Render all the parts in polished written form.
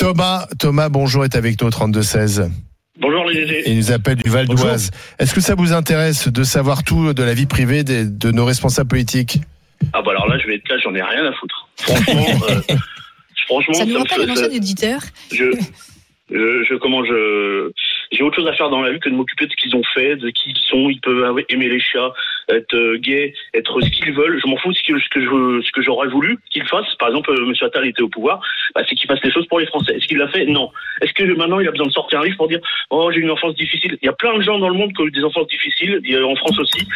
Thomas, bonjour, est avec nous au 32-16. Bonjour les GG. Il nous appelle du Val d'Oise. Est-ce que ça vous intéresse de savoir tout de la vie privée de nos responsables politiques? Ah bah alors là, je vais être là, j'en ai rien à foutre. Franchement, ça nous rappelle un ancien éditeur. J'ai autre chose à faire dans la vie que de m'occuper de ce qu'ils ont fait, de qui ils sont. Ils peuvent aimer les chats, être gays, être ce qu'ils veulent. Je m'en fous de ce que j'aurais voulu qu'ils fassent. Par exemple, M. Attal était au pouvoir, c'est qu'il fasse les choses pour les Français. Est-ce qu'il l'a fait? Non. Est-ce que maintenant il a besoin de sortir un livre pour dire oh j'ai eu une enfance difficile? Il y a plein de gens dans le monde qui ont eu des enfances difficiles. En France aussi.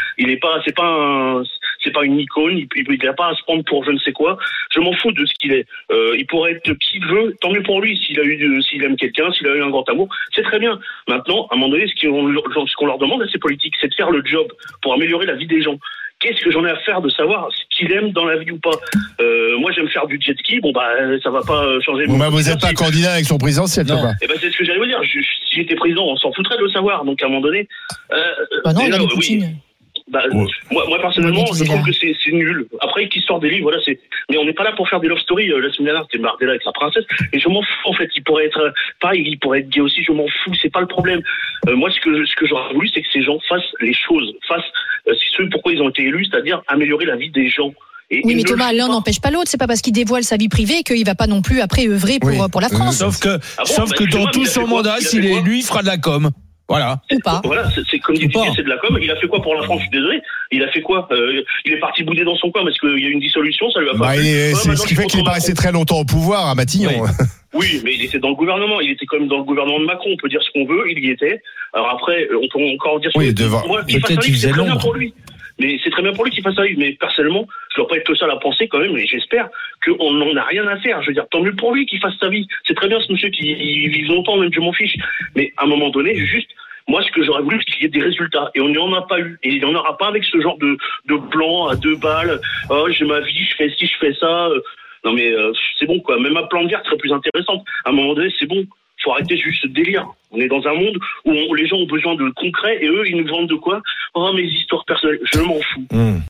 C'est pas une icône. Il n'a pas à se prendre pour je ne sais quoi. Je m'en fous de ce qu'il est. Il pourrait être qui il veut. Tant mieux pour lui. S'il aime quelqu'un, s'il a eu un grand amour, c'est très bien. Maintenant, à un moment donné, ce qu'on leur demande à ces politiques, c'est de faire le job pour améliorer la vie des gens. Qu'est-ce que j'en ai à faire de savoir ce qu'il aime dans la vie ou pas? Moi, j'aime faire du jet ski. Ça va pas changer. Vous n'êtes pas candidat avec son présidentiel, Thomas. C'est ce que j'allais vous dire. Si j'étais président, on s'en foutrait de le savoir. Donc, à un moment donné. Non, il a Poutine. Moi personnellement, je trouve que c'est nul. Après, qu'il sort des livres, voilà, mais on n'est pas là pour faire des love stories. La semaine dernière, c'était Bardella avec sa princesse. Et je m'en fous, en fait. Il pourrait être pareil, il pourrait être gay aussi. Je m'en fous. C'est pas le problème. Moi, ce que j'aurais voulu, c'est que ces gens fassent les choses, ce pourquoi ils ont été élus, c'est-à-dire améliorer la vie des gens. Oui, mais Thomas, l'un n'empêche pas l'autre. C'est pas parce qu'il dévoile sa vie privée qu'il va pas non plus après œuvrer pour la France. Sauf que dans tout son mandat, s'il est élu, il fera de la com. Voilà. Ou pas. Voilà, c'est comme dit Didier, c'est de la com. Il a fait quoi pour la France? Je suis désolé. Il a fait quoi? Il est parti bouder dans son coin parce qu'il y a eu une dissolution, ça lui a pas plu. C'est ce qui fait qu'il est pas resté très longtemps au pouvoir à Matignon. Oui, mais il était dans le gouvernement. Il était quand même dans le gouvernement de Macron. On peut dire ce qu'on veut. Il y était. Alors après, on peut encore dire ce qu'on veut. Moi, qu'il fasse un livre, c'est très bien pour lui. Mais c'est très bien pour lui qu'il fasse un livre. Mais personnellement, je dois pas être le seul à penser quand même. Et j'espère qu'on n'en a rien à faire. Je veux dire, tant mieux pour lui qu'il fasse sa vie. C'est très bien ce monsieur qui vive longtemps, même je m'en fiche. Mais à un moment donné, moi, ce que j'aurais voulu, c'est qu'il y ait des résultats. Et on n'y en a pas eu. Et il n'y en aura pas avec ce genre de plan à 2 balles. Oh, j'ai ma vie, je fais ci, je fais ça. Non, mais c'est bon, quoi. Même un plan de guerre serait plus intéressant. À un moment donné, c'est bon. Faut arrêter juste ce délire. On est dans un monde où les gens ont besoin de concret et eux, ils nous vendent de quoi? Oh, mes histoires personnelles. Je m'en fous.